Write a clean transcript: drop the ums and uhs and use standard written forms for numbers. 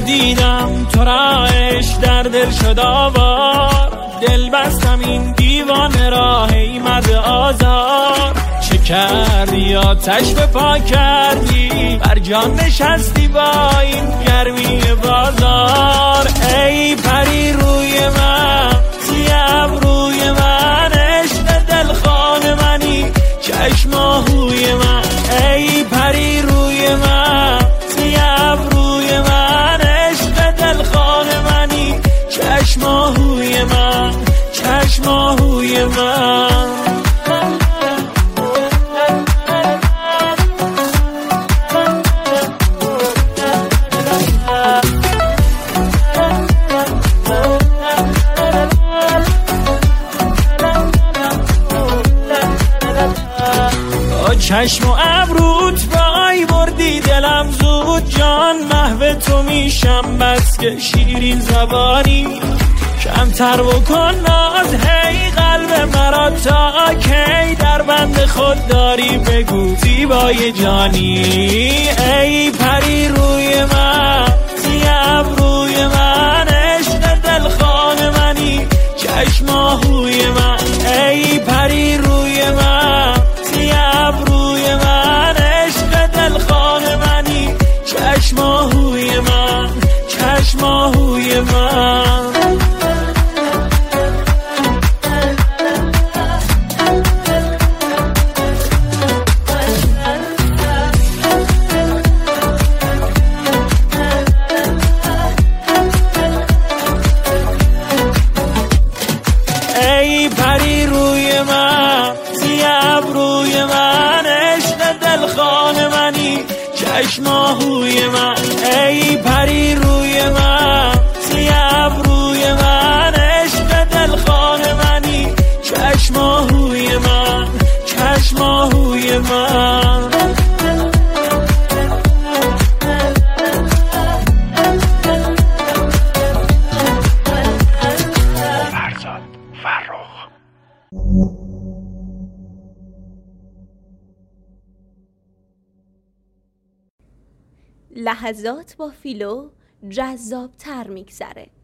دیدم تو را عشق در دل شد آوار، دل بستم این دیوانه را هی مرد آزار. چه کردی آتش به پا کردی، بر جان نشستی با این گرمی بازار. ای پری روی من سیاه روی من، عشق دلخواه منی چشم آهوی من. ای پری روی من سیاه روی من، عشق دلخواه منی چشم آهوی من، چشم آهوی من. چشم و ابروت وای بردی دلم زود، جان محو تو میشم بس که شیرین زبانی. کمتر بکن ناز هی قلب مرا، تا کی در بند خود داری بگو زیبای جانی. ای پری روی من سیاه روی من، عشق دلخواه منی چشم آهوی من. ای پری روی من سیاه روی من، عشق دلخواه منی چشم آهوی من، چشم آهوی من. ای پری روی من سیاه روی من، عشق دلخواه منی چشم آهوی من. ای پری روی من سیاه روی من، عشق دلخواه منی چشم آهوی من، چشم آهوی من. لحظات با فیلو جذاب‌تر می‌گذره.